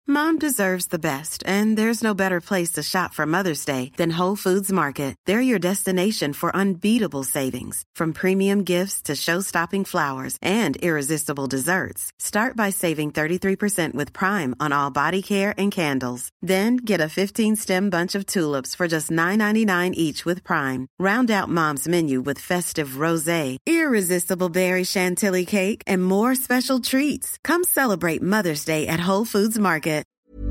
Mom deserves the best, and there's no better place to shop for Mother's Day than Whole Foods Market. They're your destination for unbeatable savings, from premium gifts to show-stopping flowers and irresistible desserts. Start by saving 33% with Prime on all body care and candles. Then get a 15-stem bunch of tulips for just $9.99 each with Prime. Round out Mom's menu with festive rosé, irresistible berry chantilly cake, and more special treats. Come celebrate Mother's Day at Whole Foods Market.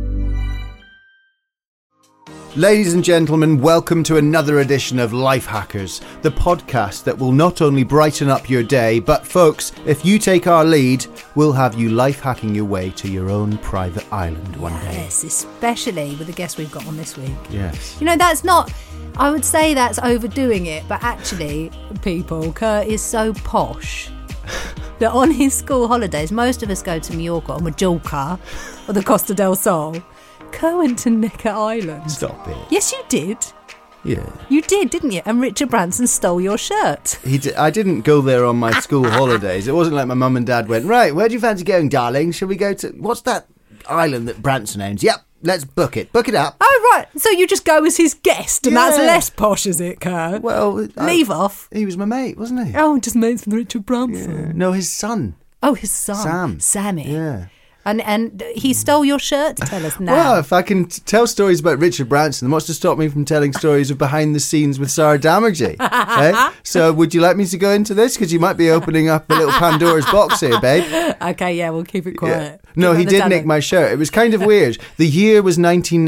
Ladies and gentlemen, welcome to another edition of Life Hackers, the podcast that will not only brighten up your day, but folks, if you take our lead, we'll have you life hacking your way to your own private island one day. Yes, especially with the guest we've got on this week. Yes. You know, that's not, I would say that's overdoing it, but actually, people, Kurt is so posh that on his school holidays, most of us go to Mallorca or Majorca or the Costa del Sol. Kurt went to Necker Island. Stop it. Yes, you did. Yeah. You did, didn't you? And Richard Branson stole your shirt. I didn't go there on my school holidays. It wasn't like my mum and dad went, right, where do you fancy going, darling? Shall we go to, what's that island that Branson owns? Yep, let's book it. Book it up. Oh, right. So you just go as his guest, and that's less posh, is it, Kurt? Well, leave off. He was my mate, wasn't he? Oh, just mates with Richard Branson. Yeah. No, his son. Oh, his son. Sammy. Yeah. And he stole your shirt? Tell us now. Well, if I can tell stories about Richard Branson, then what's to stop me from telling stories of behind the scenes with Sarah Damergy? Eh? So would you like me to go into this? Because you might be opening up a little Pandora's box here, babe. Okay, yeah, we'll keep it quiet. Yeah. No, he did nick my shirt. It was kind of weird. The year was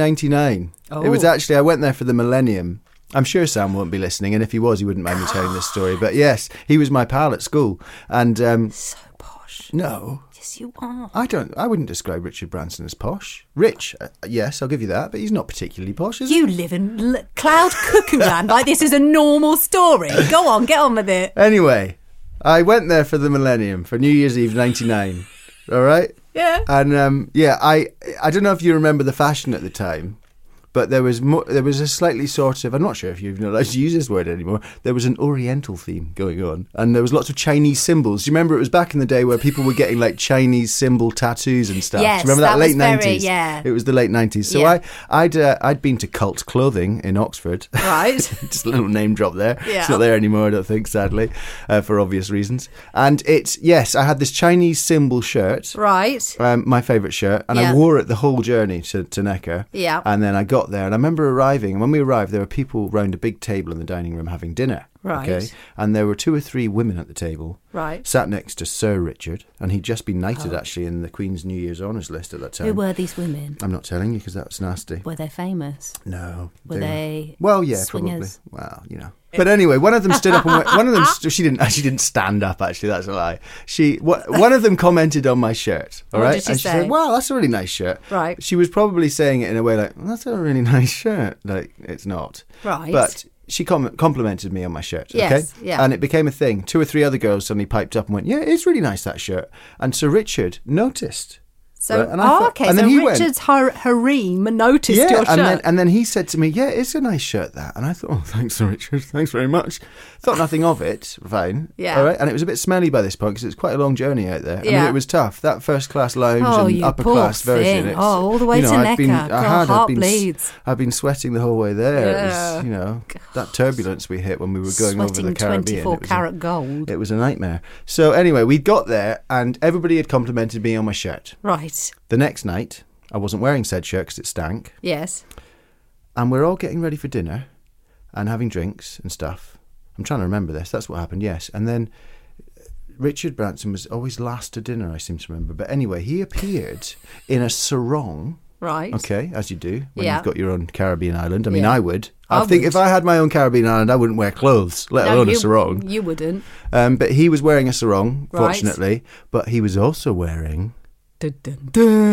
1999. Oh. It was actually, I went there for the millennium. I'm sure Sam won't be listening, and if he was, he wouldn't mind me telling this story. But yes, he was my pal at school. And so posh. No. Yes, you are. I wouldn't describe Richard Branson as posh. Rich, yes, I'll give you that, but he's not particularly posh, is he? You live in cloud cuckoo land like this is a normal story. Go on, get on with it. Anyway, I went there for the millennium, for New Year's Eve 99, all right? Yeah. And, I don't know if you remember the fashion at the time, but there was a slightly sort of, I'm not sure if you've allowed to use this word anymore, there was an Oriental theme going on, and there was lots of Chinese symbols. Do you remember it was back in the day where people were getting like Chinese symbol tattoos and stuff? Yes, do you remember that late 90s? Yeah. It was the late 90s. So yeah. I'd been to Cult Clothing in Oxford. Right. Just a little name drop there. Yeah. It's not there anymore, I don't think, sadly, for obvious reasons. And I had this Chinese symbol shirt. Right. My favourite shirt, and I wore it the whole journey to Necker. Yeah. And then I got there, and I remember arriving, and when we arrived, there were people round a big table in the dining room having dinner. Right. Okay. And there were 2 or 3 women at the table. Right. Sat next to Sir Richard, and he'd just been knighted actually in the Queen's New Year's Honours list at that time. Who were these women? I'm not telling you because that was nasty. Were they famous? No. Were they? Well, yeah, swingers? probably. Well, you know. But anyway, one of them stood up and went, one of them, she didn't stand up actually, that's a lie. One of them commented on my shirt, all right? What did she and say? She said, wow, that's a really nice shirt. Right. She was probably saying it in a way like, that's a really nice shirt. Like, it's not. Right. But she complimented me on my shirt, yes, okay? Yeah. And it became a thing. 2 or 3 other girls suddenly piped up and went, yeah, it's really nice, that shirt. And Sir Richard noticed. So, right? And I thought, okay, and so then he Richard's harem noticed your shirt. And then he said to me, yeah, it's a nice shirt, that. And I thought, oh, thanks, Sir Richard, thanks very much. Thought nothing of it, fine. Yeah. All right, and it was a bit smelly by this point because it's quite a long journey out there. I mean, Yeah. it was tough. That first class lounge Oh, and you upper poor class version. thing. All the way to Necker. God, heart bleeds. I've been sweating the whole way there. Yeah. It was, that turbulence we hit when we were going over the Caribbean. 24 karat gold. It was a nightmare. So anyway, we got there and everybody had complimented me on my shirt. Right. The next night, I wasn't wearing said shirt because it stank. Yes. And we're all getting ready for dinner and having drinks and stuff. I'm trying to remember this. That's what happened, yes. And then Richard Branson was always last to dinner, I seem to remember. But anyway, he appeared in a sarong. Right. Okay, as you do when Yeah. you've got your own Caribbean island. I mean, Yeah. I would. I think would. if I had my own Caribbean island, I wouldn't wear clothes, let alone a sarong. You wouldn't. But he was wearing a sarong, Right. fortunately. But he was also wearing Dun, dun,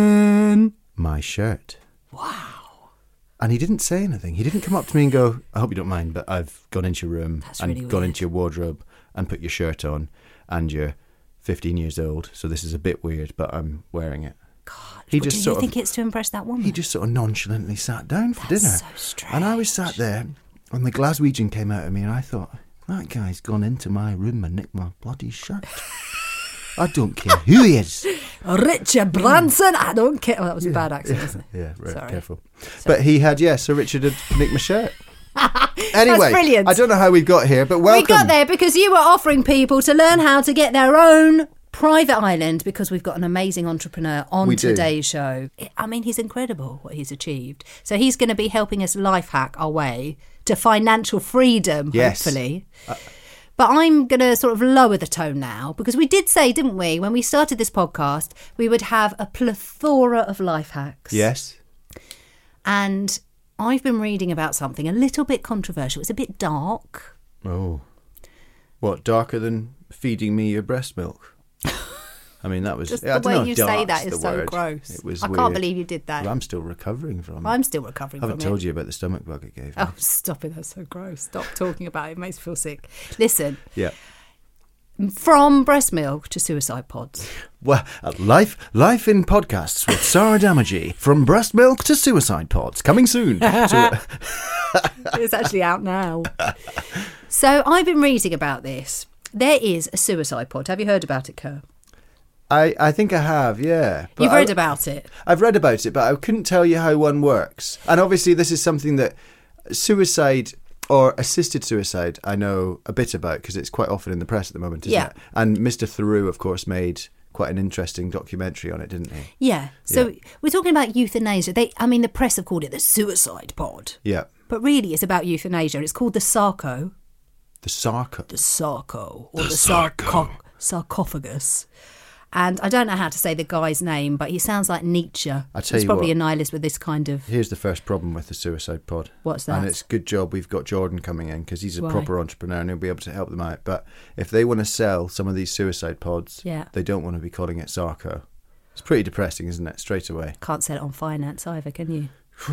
dun. my shirt. Wow. And he didn't say anything. He didn't come up to me and go, I hope you don't mind, but I've gone into your room and really gone weird. into your wardrobe and put your shirt on and you're 15 years old, so this is a bit weird, but I'm wearing it. God. He Well, just do sort you of- think it's to impress that woman? He just sort of nonchalantly sat down for That's dinner. so strange. And I was sat there and the Glaswegian came out of me and I thought, that guy's gone into my room and nicked my bloody shirt. I don't care who he is. Richard Branson, I don't care. Oh, that was a bad accent, wasn't it? Yeah, right, Sorry. careful. But he had, Sir Richard had nicked my shirt. Anyway, That's brilliant. I don't know how we got here, but welcome. We got there because you were offering people to learn how to get their own private island, because we've got an amazing entrepreneur on today's show. I mean, he's incredible what he's achieved. So he's going to be helping us life hack our way to financial freedom, hopefully. But I'm going to sort of lower the tone now, because we did say, didn't we, when we started this podcast, we would have a plethora of life hacks. Yes. And I've been reading about something a little bit controversial. It's a bit dark. Oh. What, darker than feeding me your breast milk? I mean, that was... Just I the don't know way if you say dark's that is the so word. gross. It was I weird. can't believe you did that. Well, I'm still recovering from it. I'm still recovering I from haven't it. told you about the stomach bug it gave me. Oh, stop it. That's so gross. Stop talking about it. It makes me feel sick. Listen, Yeah. from breast milk to suicide pods. Well, life in podcasts with Sarah Damagy. From breast milk to suicide pods. Coming soon. It's actually out now. So I've been reading about this. There is a suicide pod. Have you heard about it, Kerr? I think I have, yeah. But You've read about it? I've read about it, but I couldn't tell you how one works. And obviously this is something that suicide or assisted suicide I know a bit about, because it's quite often in the press at the moment, isn't it? And Mr. Theroux, of course, made quite an interesting documentary on it, didn't he? Yeah. So we're talking about euthanasia. The press have called it the suicide pod. Yeah. But really it's about euthanasia. It's called the Sarco. The Sarco. The Sarco. Or the sarcophagus. And I don't know how to say the guy's name, but he sounds like Nietzsche. He's probably a nihilist with this kind of... Here's the first problem with the suicide pod. What's that? And it's a good job we've got Jordan coming in, because he's a Why? proper entrepreneur and he'll be able to help them out. But if they want to sell some of these suicide pods, they don't want to be calling it Sarco. It's pretty depressing, isn't it? Straight away. Can't sell it on finance either, can you?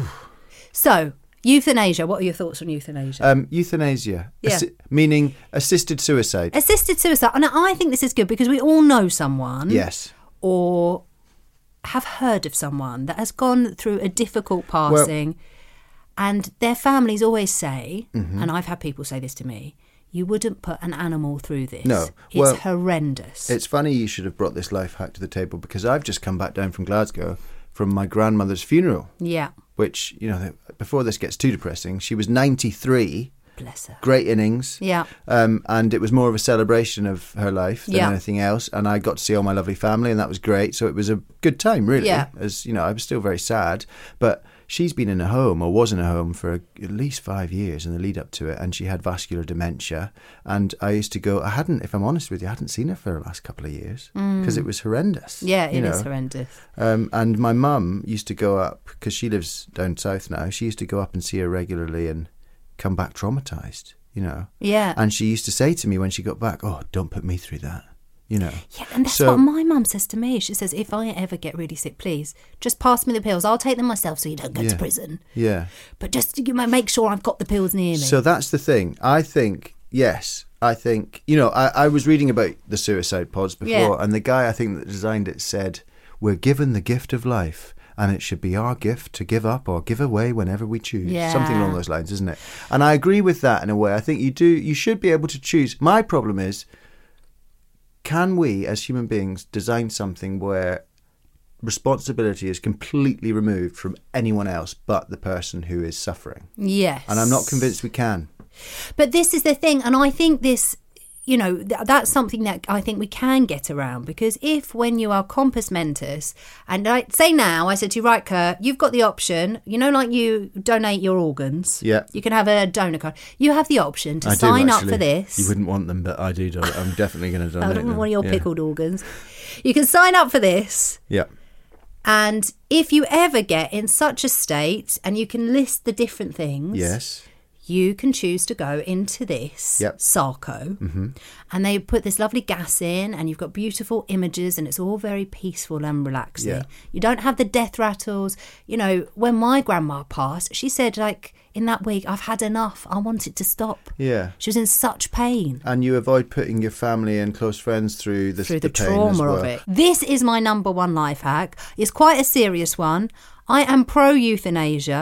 So, euthanasia. What are your thoughts on euthanasia? Euthanasia, meaning assisted suicide. Assisted suicide. And I think this is good because we all know someone. Yes. Or have heard of someone that has gone through a difficult passing, and their families always say, and I've had people say this to me, you wouldn't put an animal through this. No. It's horrendous. It's funny you should have brought this life hack to the table, because I've just come back down from Glasgow from my grandmother's funeral. Yeah. Which, before this gets too depressing, she was 93. Bless her. Great innings. Yeah. And it was more of a celebration of her life than anything else. And I got to see all my lovely family, and that was great. So it was a good time, really. Yeah. As I was still very sad. But she's been in a home, or was in a home, for at least 5 years in the lead up to it. And she had vascular dementia. And I used to go, if I'm honest with you, I hadn't seen her for the last couple of years, because it was horrendous. Yeah, it is horrendous. And my mum used to go up, because she lives down south now, she used to go up and see her regularly and come back traumatised, Yeah. And she used to say to me when she got back, oh, don't put me through that, Yeah, and that's what my mum says to me. She says, if I ever get really sick, please, just pass me the pills. I'll take them myself so you don't go to prison. Yeah. But just make sure I've got the pills near me. So that's the thing. I think, I was reading about the suicide pods before, and the guy I think that designed it said, we're given the gift of life, and it should be our gift to give up or give away whenever we choose. Yeah. Something along those lines, isn't it? And I agree with that in a way. I think you should be able to choose. My problem is, can we as human beings design something where responsibility is completely removed from anyone else but the person who is suffering? Yes. And I'm not convinced we can. But this is the thing, and I think this... that's something that I think we can get around, because when you are compos mentis, and I say now, I said to you, right, Kurt, you've got the option, like you donate your organs. Yeah. You can have a donor card. You have the option to sign up for this. You wouldn't want them, but I do. I'm definitely going to donate I don't want them. one of your pickled organs. You can sign up for this. Yeah. And if you ever get in such a state, and you can list the different things. Yes. You can choose to go into this Sarco, and they put this lovely gas in, and you've got beautiful images, and it's all very peaceful and relaxing. Yeah. You don't have the death rattles. When my grandma passed, she said, in that week, I've had enough. I want it to stop. Yeah. She was in such pain. And you avoid putting your family and close friends through the pain trauma as well. of it. This is my number one life hack. It's quite a serious one. I am pro euthanasia.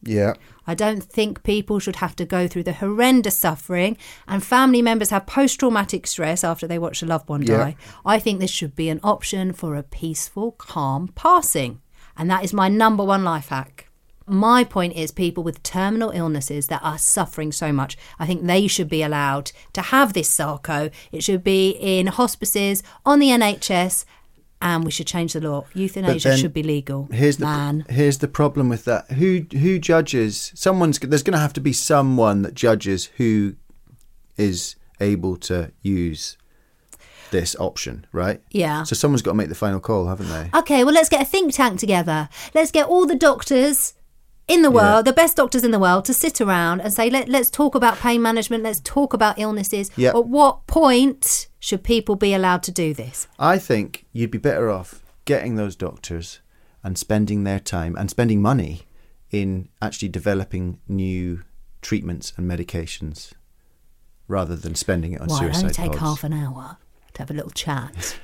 Yeah. I don't think people should have to go through the horrendous suffering, and family members have post-traumatic stress after they watch a loved one die. I think this should be an option for a peaceful, calm passing. And that is my number one life hack. My point is people with terminal illnesses that are suffering so much, I think they should be allowed to have this SARCO. It should be in hospices, on the NHS, and we should change the law. Euthanasia should be legal. Here's the problem with that. Who judges? There's going to have to be someone that judges who is able to use this option, right? Yeah. So someone's got to make the final call, haven't they? Okay, well, let's get a think tank together. Let's get all the doctors in the world, the best doctors in the world, to sit around and say, let's talk about pain management, let's talk about illnesses. Yep. At what point should people be allowed to do this? I think you'd be better off getting those doctors and spending their time and spending money in actually developing new treatments and medications rather than spending it on suicide It'll only take pods. half an hour to have a little chat.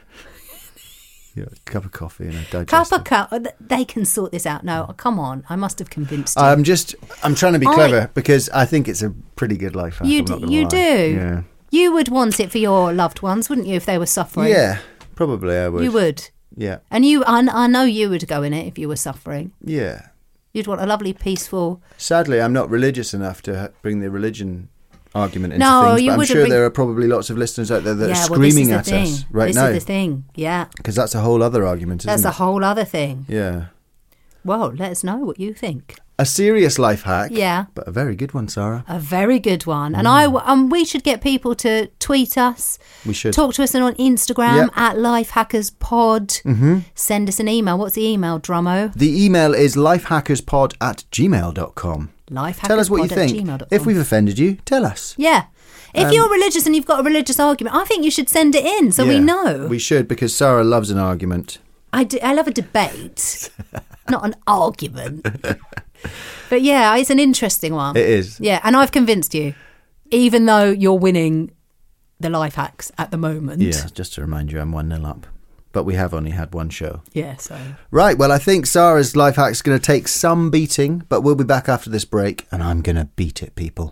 A cup of coffee and a digestive. They can sort this out. No, come on. I must have convinced you. I'm trying to be clever because I think it's a pretty good life hack. You I'm not gonna do. lie. Yeah. You would want it for your loved ones, wouldn't you, if they were suffering? Yeah, probably I would. You would. Yeah. And I know you would go in it if you were suffering. Yeah. You'd want a lovely, peaceful... Sadly, I'm not religious enough to bring the religion argument into No, things, you but I'm wouldn't sure bring- there are probably lots of listeners out there that are this screaming is the at thing. us right this now. This is the thing, yeah. Because that's a whole other argument, isn't That's it? a whole other thing. Yeah. Well, let us know what you think. A serious life hack. Yeah. But a very good one, Sarah. A very good one. And we should get people to tweet us. We should. Talk to us on Instagram Yep. at LifeHackersPod. Mm-hmm. Send us an email. What's the email, Drummo? The email is lifehackerspod@gmail.com. Tell us what you think. If we've offended you, tell us. Yeah. If you're religious and you've got a religious argument, I think you should send it in so we Yeah, know. We should, because Sarah loves an argument. I love a debate, not an argument. But yeah, it's an interesting one. It is. Yeah, and I've convinced you, even though you're winning the life hacks at the moment. Yeah, just to remind you, I'm 1-0 up. But we have only had one show. Yeah, so. Right, well, I think Sarah's life hack's going to take some beating, but we'll be back after this break, and I'm going to beat it, people.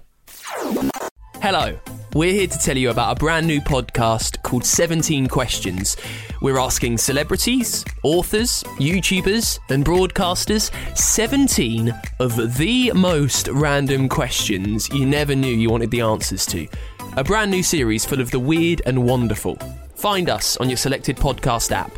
Hello, we're here to tell you about a brand new podcast called 17 Questions. We're asking celebrities, authors, YouTubers and broadcasters 17 of the most random questions you never knew you wanted the answers to. A brand new series full of the weird and wonderful. Find us on your selected podcast app.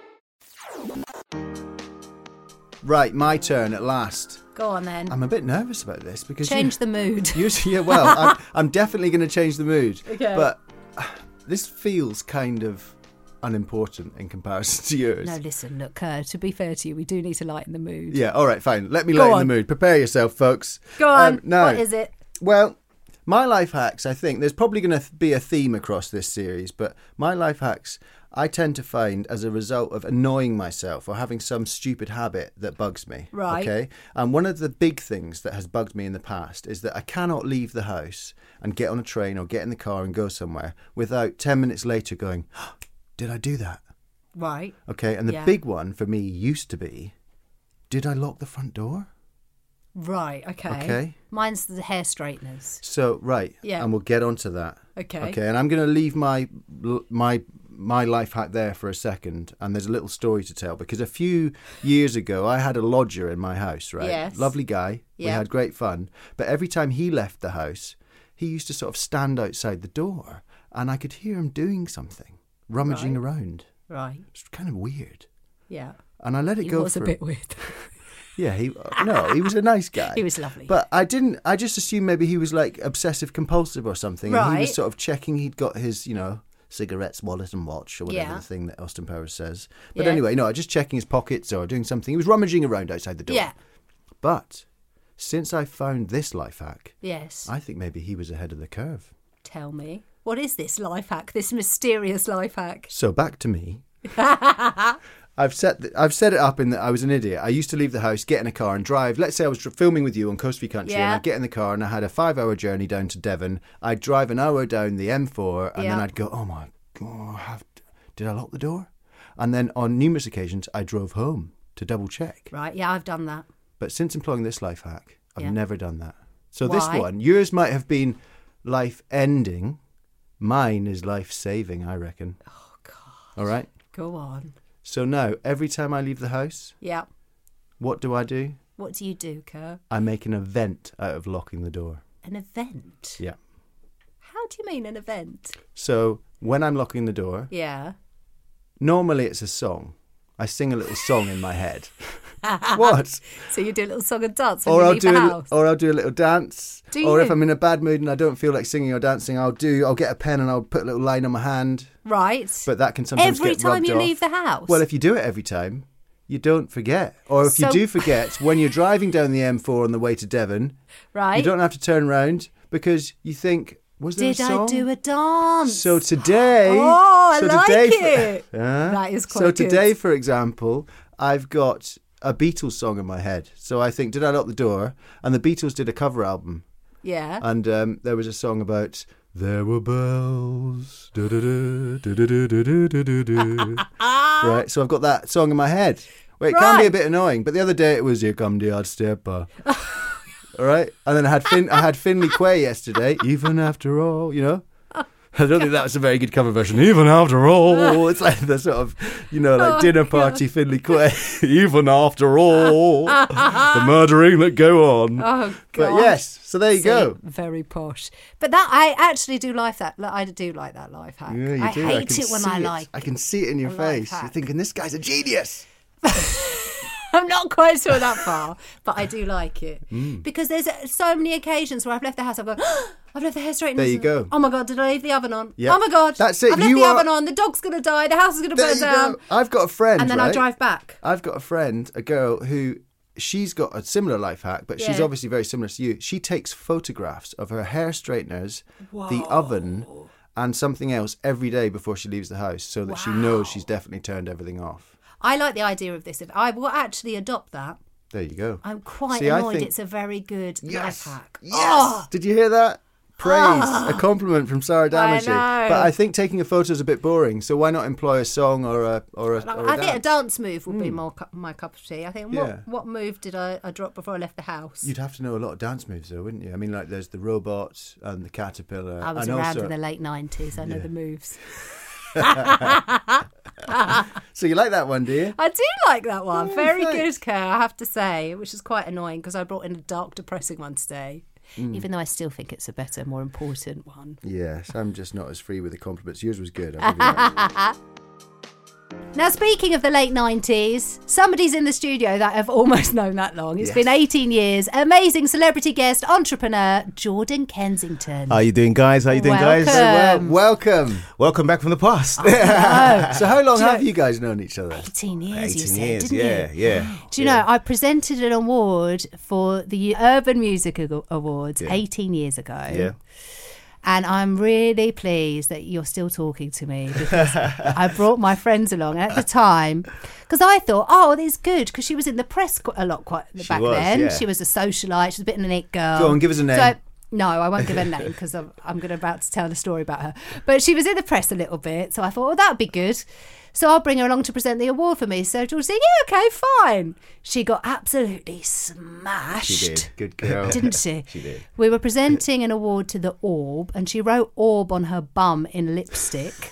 Right, my turn at last. Go on then. I'm a bit nervous about this because Change the mood. Yeah, well, I'm definitely going to change the mood. Okay. But this feels kind of unimportant in comparison to yours. No, listen, look, to be fair to you, we do need to lighten the mood. Yeah, all right, fine. Let me Go lighten on. the mood. Prepare yourself, folks. Go on. No. What is it? Well, my life hacks, I think, there's probably going to be a theme across this series, but my life hacks, I tend to find as a result of annoying myself or having some stupid habit that bugs me. Right. Okay. And one of the big things that has bugged me in the past is that I cannot leave the house and get on a train or get in the car and go somewhere without 10 minutes later going, oh, did I do that? Right. Okay. And the big one for me used to be, did I lock the front door? Right, okay. Okay. Mine's the hair straighteners. So, right. Yeah. And we'll get onto that. Okay. Okay. And I'm going to leave my life hack there for a second, and there's a little story to tell, because a few years ago I had a lodger in my house, right? Yes. Lovely guy. We Yeah. had great fun. But every time he left the house, he used to sort of stand outside the door, and I could hear him doing something, rummaging around. Right. It's kind of weird. Yeah. And I let it He go was a for bit weird. Yeah, he was a nice guy. He was lovely. But I just assumed maybe he was like obsessive compulsive or something. And he was Right. sort of checking he'd got his, cigarettes, wallet and watch or whatever Yeah. the thing that Austin Powers says. But Yeah. anyway, no, just checking his pockets or doing something. He was rummaging around outside the door. Yeah. But since I found this life hack, Yes. I think maybe he was ahead of the curve. Tell me. What is this life hack? This mysterious life hack? So back to me. I've set it up in that I was an idiot. I used to leave the house, get in a car and drive. Let's say I was filming with you on Coast View Country, and Yeah. I'd get in the car and I had a 5-hour journey down to Devon. I'd drive an hour down the M4 and then Yeah. I'd go, oh my God, did I lock the door? And then on numerous occasions, I drove home to double check. Right, yeah, I've done that. But since employing this life hack, I've never done that. So Why? this one, yours might have been life-ending. Mine is life-saving, I reckon. Oh, God. All right? Go on. So now, every time I leave the house, Yeah. what do? What do you do, Kerr? I make an event out of locking the door. An event? Yeah. How do you mean an event? So when I'm locking the door, Yeah. normally it's a song. I sing a little song in my head. What? So you do a little song and dance when Or you I'll leave do the house? or I'll do a little dance. Do Or if you? I'm in a bad mood and I don't feel like singing or dancing, I'll get a pen and I'll put a little line on my hand. Right. But that can sometimes Every get time rubbed you off. leave the house? Well, if you do it every time, you don't forget. Or if you So- do forget, when you're driving down the M4 on the way to Devon, right. you don't have to turn round because you think, was there Did a song? I do a dance? So today... Oh, I so like today it. Huh? That is quite So good. today, for example, I've got a Beatles song in my head. So I think, did I lock the door? And the Beatles did a cover album. Yeah. And there was a song about... There were bells. Do-do-do-do-do-do-do-do-do. Right, so I've got that song in my head. Well, it can be a Right. bit annoying, but the other day it was Here Come the Odd Stepper. All right, and then I had Finley Quay yesterday. Even after all, you know. I don't think that was a very good cover version. Even after all, it's like the sort of, like dinner party Finley Quay. Even after all, the murdering that go on. Oh, God. But yes, so there you go. Very posh. But that I actually do like that. I do like that life hack. Yeah, you I do. hate can it when see I like I can see it in your a life face. You're hack. thinking, this guy's a genius. I'm not quite sure that far, but I do like it. Mm. Because there's so many occasions where I've left the house, I've gone, I've left the hair straighteners. There you go. Oh my God, did I leave the oven on? Yep. Oh my God. That's it. I've left You the are- oven on, the dog's going to die, the house is going to There burn you down. go. I've got a friend, And then I right? drive back. I've got a friend, a girl who she's got a similar life hack, but she's Yeah. obviously very similar to you. She takes photographs of her hair straighteners, the oven, and something else every day before she leaves the house, so that she knows she's definitely turned everything off. I like the idea of this. If I will actually adopt that. There you go. I'm quite See, I annoyed think- it's a very good life hack. Yes. Oh, Did you hear that? Praise, a compliment from Sarah Damager. know. But I think taking a photo is a bit boring. So why not employ a song or a I think a dance? dance move would be more my cup of tea. I think Yeah. what move did I drop before I left the house? You'd have to know a lot of dance moves, though, wouldn't you? I mean, like there's the robot and the caterpillar. I was and around also, in the late 90s. I know the moves. So you like that one, do you? I do like that one. Oh, Very thanks. good, Kerr, I have to say, which is quite annoying because I brought in a dark, depressing one today. Mm. Even though I still think it's a better, more important one. Yes, I'm just not as free with the compliments. Yours was good. I'll give you that. Now, speaking of the late 90s, somebody's in the studio that I've almost known that long. It's Yes. been 18 years. Amazing celebrity guest, entrepreneur, Jordan Kensington. How you doing, guys? How you doing, guys? Welcome. Welcome. Welcome back from the past. So how long Do you have know- you guys known each other? 18 years, you 18 said, years, didn't yeah, you? yeah. Do you know, I presented an award for the Urban Music Awards Yeah. 18 years ago. Yeah. And I'm really pleased that you're still talking to me because I brought my friends along at the time because I thought, oh, this is good because she was in the press quite back was, then. yeah. She was a socialite. She was a bit of an it girl. Go on, give us a name. So, no, I won't give her a name because I'm about to tell the story about her. But she was in the press a little bit. So I thought, well, that would be good. So I'll bring her along to present the award for me. So George said, yeah, okay, fine. She got absolutely smashed. She did. Good girl. Didn't she? She did. We were presenting an award to the Orb, and she wrote Orb on her bum in lipstick.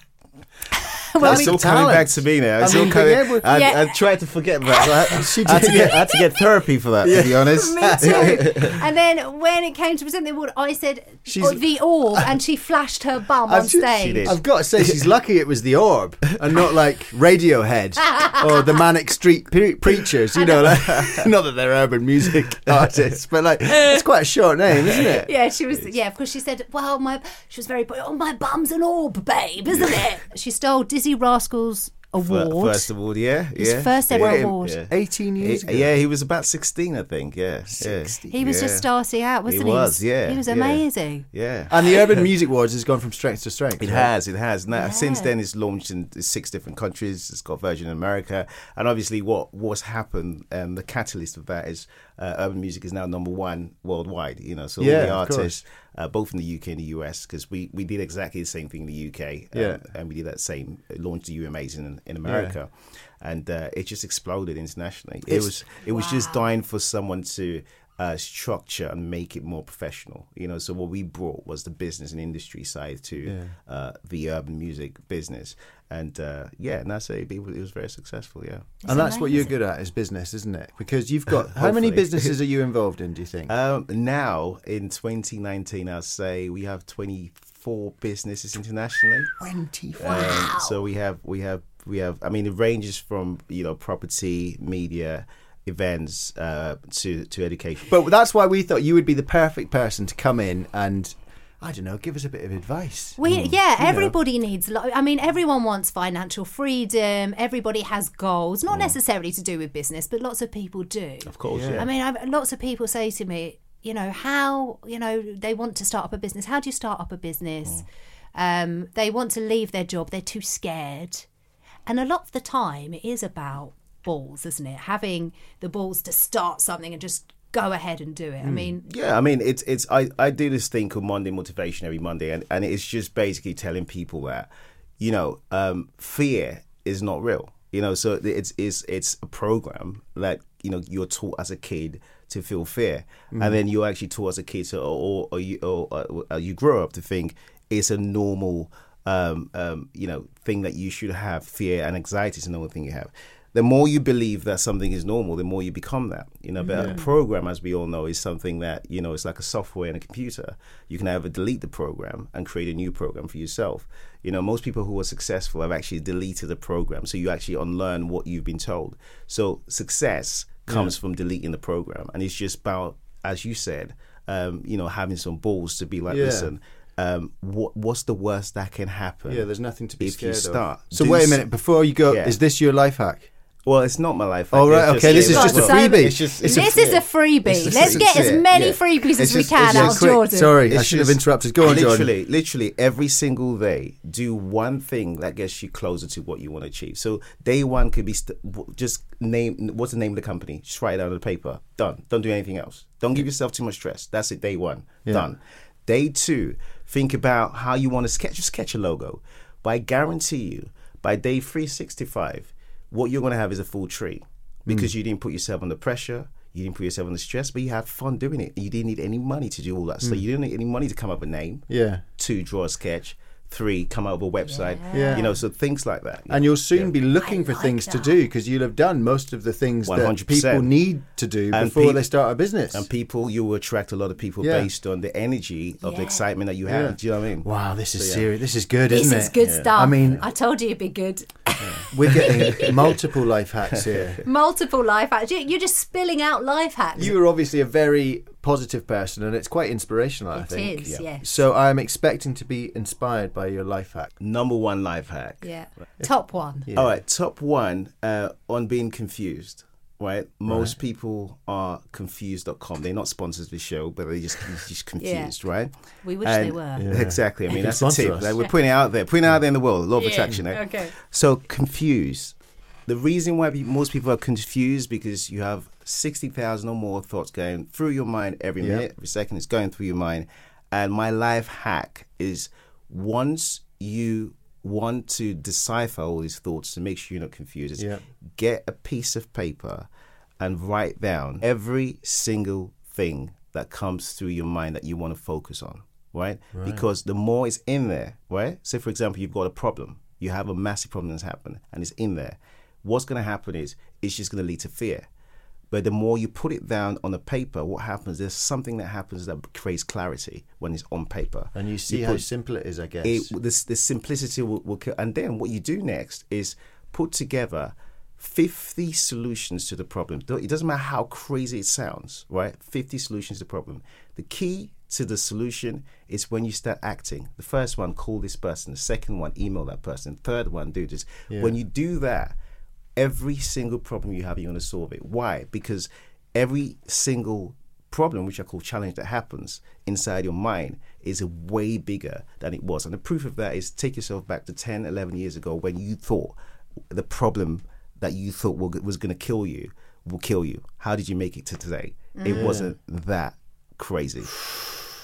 That's It's all some coming talent. back to me now. It's I mean, all coming. being able- Yeah. I tried to forget that. She I did. had to get therapy for that, to be honest. Me too. And then when it came to present the award, I said She's- the Orb, and she flashed her bum on I've ju- stage. She did. I've got to say, she's lucky it was the Orb and not like Radiohead or the Manic Street Preachers. You know, like, not that they're urban music artists, but like it's quite a short name, isn't it? Yeah, she was. Yeah, of course. She said, "Well, she was very. Oh, my bum's an orb, babe, isn't it?" She stole Dizzy Rascal's award. First award, yeah. His yeah. first ever yeah. award. Yeah. 18 years ago. Yeah, he was about 16, I think. Yeah. 16. He was just starting out, wasn't he? was, yeah, He was yeah. amazing. Yeah. And the Urban Music Awards has gone from strength to strength. It right? has. Now, since then, it's launched in 6 different countries. It's got version in America, and obviously, what's happened? The catalyst of that is urban music is now #1 worldwide. You know, so Yeah, all the of course. artists, both in the UK and the US, because we did exactly the same thing in the UK, Yeah. and we did that same launched the UMAs in America. And it just exploded internationally. It was just dying for someone to structure and make it more professional. So what we brought was the business and industry side to the urban music business. And and that's it. It was very successful, yeah. And that's what you're good at, is business, isn't it? Because you've got... How many businesses are you involved in, do you think? Now, in 2019, I'll say we have 24 businesses internationally. 24. Wow. So we have. I mean, it ranges from property, media, events to education. But that's why we thought you would be the perfect person to come in and, I don't know, give us a bit of advice. Everybody needs... I mean, everyone wants financial freedom. Everybody has goals, not necessarily to do with business, but lots of people do. Of course, yeah. I mean, lots of people say to me, how, they want to start up a business. How do you start up a business? They want to leave their job. They're too scared. And a lot of the time, it is about balls, isn't it? Having the balls to start something and just go ahead and do it. I mean, it's I do this thing called Monday Motivation every Monday, and it's just basically telling people that fear is not real. So it's a program that you're taught as a kid to feel fear, and then you're actually taught as a kid or you grow up to think it's a normal thing that you should have. Fear and anxiety is a normal thing you have. The more you believe that something is normal, the more you become that. But a program, as we all know, is something that, it's like a software in a computer. You can either delete the program and create a new program for yourself. Most people who are successful have actually deleted the program. So you actually unlearn what you've been told. So success comes from deleting the program. And it's just about, as you said, having some balls to be like, listen, what's the worst that can happen? Yeah, there's nothing to be if scared you start. of. So wait a minute, before you go, is this your life hack? Well, it's not my life hack. Oh, right, okay, this is just a freebie. This is a freebie. Let's get as many freebies as we can out of Jordan. Sorry, I should have interrupted. Go on, Jordan. Literally, every single day, do one thing that gets you closer to what you want to achieve. So day one could be just name, what's the name of the company? Just write it out on the paper. Done. Don't do anything else. Don't give yourself too much stress. That's it, day one. Done. Day two, think about how you want to sketch a logo. But I guarantee you, by day 365, what you're going to have is a full tree, because you didn't put yourself under pressure, you didn't put yourself under stress, but you had fun doing it. You didn't need any money to do all that stuff. You didn't need any money to come up with a name. 2, draw a sketch. 3, come out with a website. So things like that. And you'll soon be looking for things to do, because you'll have done most of the things 100%. That people need to do before they start a business. And you will attract a lot of people based on the energy of the excitement that you have. Do you know what I mean? Wow, this is serious. This is good, isn't it? This is good stuff. I mean, I told you it'd be good. We're getting multiple life hacks here. Multiple life hacks. You're just spilling out life hacks. You are obviously a very positive person, and it's quite inspirational, I think. It is, yes. So I'm expecting to be inspired by your life hack. Number one life hack. Yeah. Top one. All right, top one, on being confused. Right? Most people are confused.com. They're not sponsors of the show, but they're just confused, right? We wish they were. Yeah. Exactly. I mean, that's a tip. Like, we're putting it out there in the world. Law of attraction. Okay. So confused. The reason why most people are confused, because you have 60,000 or more thoughts going through your mind every minute, every second. It's going through your mind. And my life hack is, once you want to decipher all these thoughts to make sure you're not confused, is get a piece of paper and write down every single thing that comes through your mind that you want to focus on, right? Because the more it's in there, right? So, for example, you've got a problem. You have a massive problem that's happened, and it's in there. What's going to happen is it's just going to lead to fear. But the more you put it down on a paper, what happens, there's something that happens that creates clarity when it's on paper. And you see how simple it is, I guess. The simplicity will kill. And then what you do next is put together 50 solutions to the problem. It doesn't matter how crazy it sounds, right? 50 solutions to the problem. The key to the solution is when you start acting. The first one, call this person. The second one, email that person. Third one, do this. When you do that, every single problem you have, you're going to solve it. Why? Because every single problem, which I call challenge, that happens inside your mind is way bigger than it was. And the proof of that is, take yourself back to 10, 11 years ago, when you thought the problem that you thought was going to kill you will kill you. How did you make it to today? It wasn't that crazy.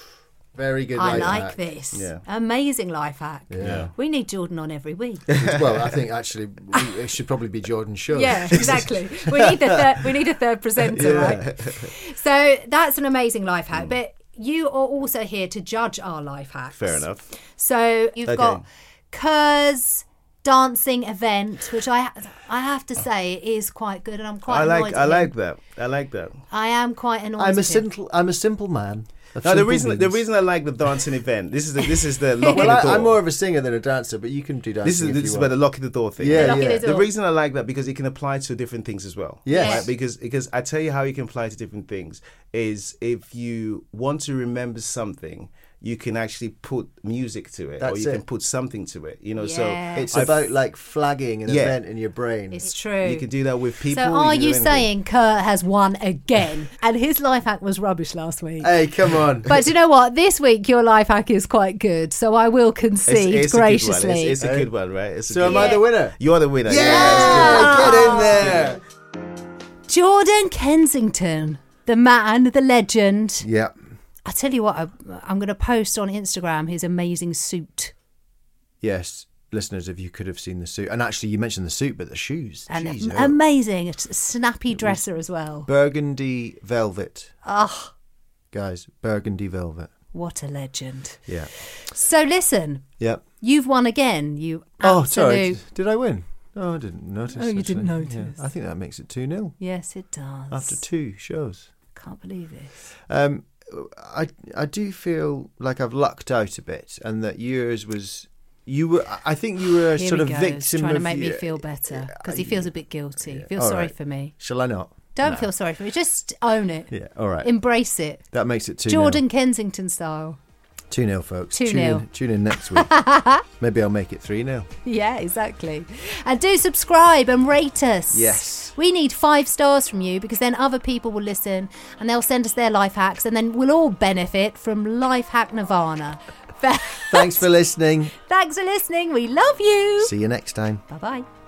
Very good. I life like hack. this. Yeah. Amazing life hack. Yeah. We need Jordan on every week. Well, I think actually it should probably be Jordan's show. Yeah, exactly. We need a third presenter, right? So that's an amazing life hack. But you are also here to judge our life hacks. Fair enough. So you've Okay. got Kerr's dancing event, which I have to say is quite good, and I'm quite annoyed. I like that. I like that. I am quite annoyed. I'm a with him. simple man. of Now the simple reason means. I like the dancing event. This is the lock in Well, the door. I'm more of a singer than a dancer, but you can do dancing. This is where the lock in the door thing. Yeah, Lock in yeah. the door. The reason I like that because it can apply to different things as well. Yes. Right? Because I tell you how you can apply to different things is if you want to remember something, you can actually put music to it, or That's you it. can put something to it. You know, Yeah. It's so about like flagging an Yeah. event in your brain. It's true. you can do that with people. So are can do you anything. saying Kerr has won again? And his life hack was rubbish last week. Hey, come on. But you know what? This week your life hack is quite good, so I will concede it's graciously. It's a good one, right? It's a So good am one. I the winner? You're the winner. Yeah, get in there. Jordan Kensington, the man, the legend. Yeah. I tell you what, I'm going to post on Instagram his amazing suit. Yes, listeners, if you could have seen the suit, and actually you mentioned the suit, but the shoes, And Jeez, amazing, a snappy dresser as well. burgundy velvet, Oh, guys, burgundy velvet. what a legend. Yeah, So listen, yeah. you've won again, you Oh, absolute... sorry, did I win? Oh, I didn't notice. Oh, you didn't actually. notice. Yeah, I think that makes it 2-0 Yes, it does. after 2 shows. Can't believe this. I do feel like I've lucked out a bit, and that yours was. I think you were Here sort he of goes, victim trying to of make me your- feel better, because he feels a bit guilty. Feel All sorry right. for me. Shall I not? Don't feel sorry for me. Just own it. Yeah, all right. Embrace it. That makes it 2-0. Jordan Kensington style. 2-0, folks. 2-0. Tune in next week. Maybe I'll make it 3-0. Yeah, exactly. And do subscribe and rate us. Yes. We need 5 stars from you, because then other people will listen and they'll send us their life hacks, and then we'll all benefit from Life Hack Nirvana. Thanks for listening. Thanks for listening. We love you. See you next time. Bye-bye.